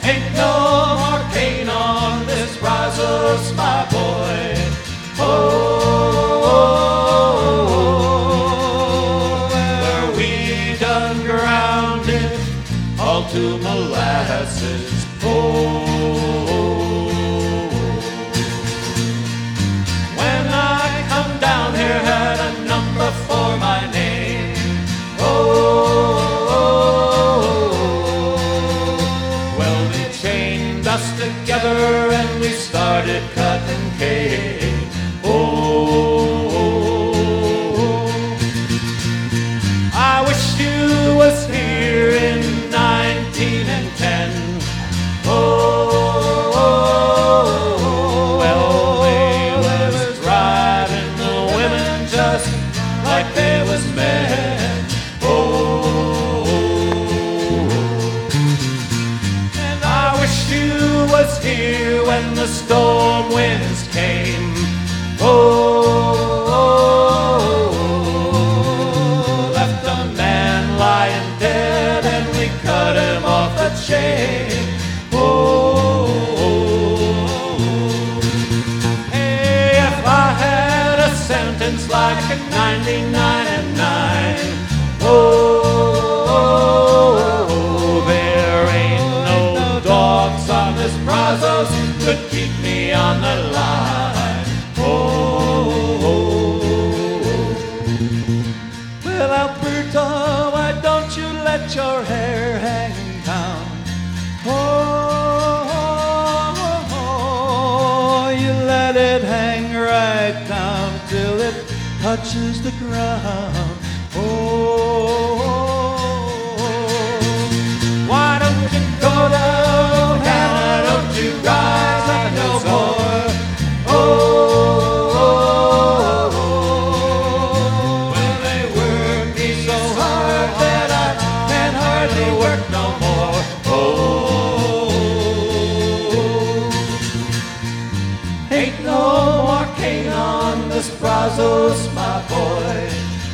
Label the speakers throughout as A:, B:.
A: Ain't no more cane on this Brazos, my boy. Oh, where we done grounded all to molasses. Oh, when I come down here, had a number for my name. Well, they chained us together and we started cutting cane. I wish you was here in 1910. Well, they was driving the women just like they was men. And I wish you was here when the storm winds came. Left a man lying dead and we cut him off a chain. Hey, if I had a sentence like a 99 and 9, there ain't no dogs on this Brazos could keep me on the line. Well, Alberta, why don't you let your hair hang down? You let it hang right down till it touches the ground. Why don't you go down, Hannah? Don't you rise up no more? Well, they work me so hard that I can hardly work no more. Ain't no more cane on this Brazos, my boy.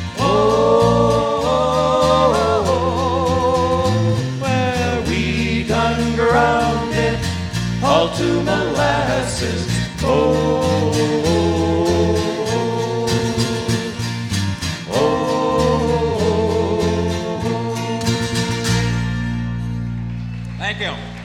A: Where we done grounded all to molasses.
B: Thank you.